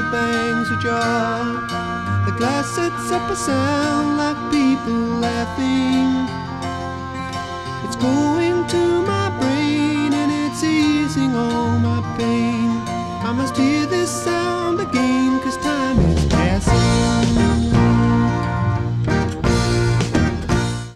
bangs ajar. The glass sets up a sound like people laughing. It's going to my brain and it's easing all my pain. I must hear this sound